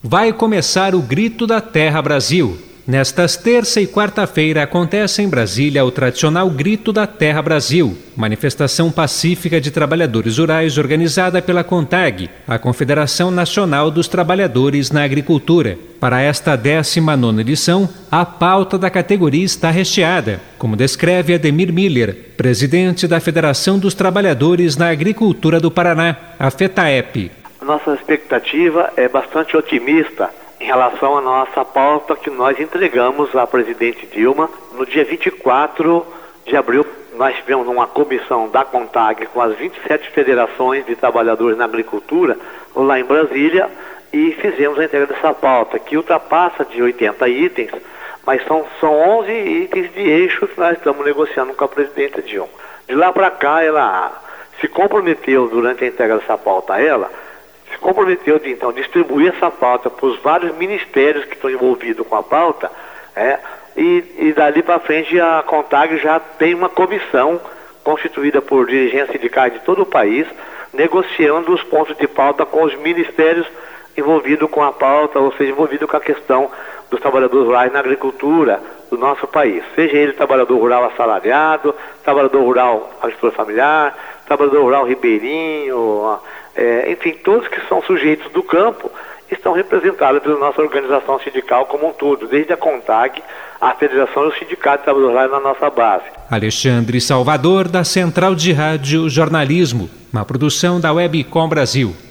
vai começar o Grito da Terra Brasil. Nestas terça e quarta-feira acontece em Brasília o tradicional Grito da Terra Brasil, manifestação pacífica de trabalhadores rurais organizada pela CONTAG, a Confederação Nacional dos Trabalhadores na Agricultura. Para esta 19ª edição, a pauta da categoria está recheada, como descreve Ademir Miller, presidente da Federação dos Trabalhadores na Agricultura do Paraná, a FETAEP. Nossa expectativa é bastante otimista em relação à nossa pauta que nós entregamos à presidente Dilma no dia 24 de abril. Nós tivemos uma comissão da CONTAG com as 27 federações de trabalhadores na agricultura lá em Brasília e fizemos a entrega dessa pauta, que ultrapassa de 80 itens, mas são 11 itens de eixo que nós estamos negociando com a presidente Dilma. De lá para cá, ela se comprometeu durante a entrega dessa pauta se comprometeu de então distribuir essa pauta para os vários ministérios que estão envolvidos com a pauta, e dali para frente a CONTAG já tem uma comissão constituída por dirigentes sindicais de todo o país, negociando os pontos de pauta com os ministérios envolvidos com a pauta, ou seja, envolvidos com a questão dos trabalhadores rurais na agricultura do nosso país, seja ele trabalhador rural assalariado, trabalhador rural agricultor familiar, trabalhador rural ribeirinho, enfim, todos que são sujeitos do campo estão representados pela nossa organização sindical como um todo, desde a CONTAG, a Federação e o Sindicato de Trabalhadores Rurais na nossa base. Alexandre Salvador, da Central de Rádio Jornalismo, uma produção da Webcom Brasil.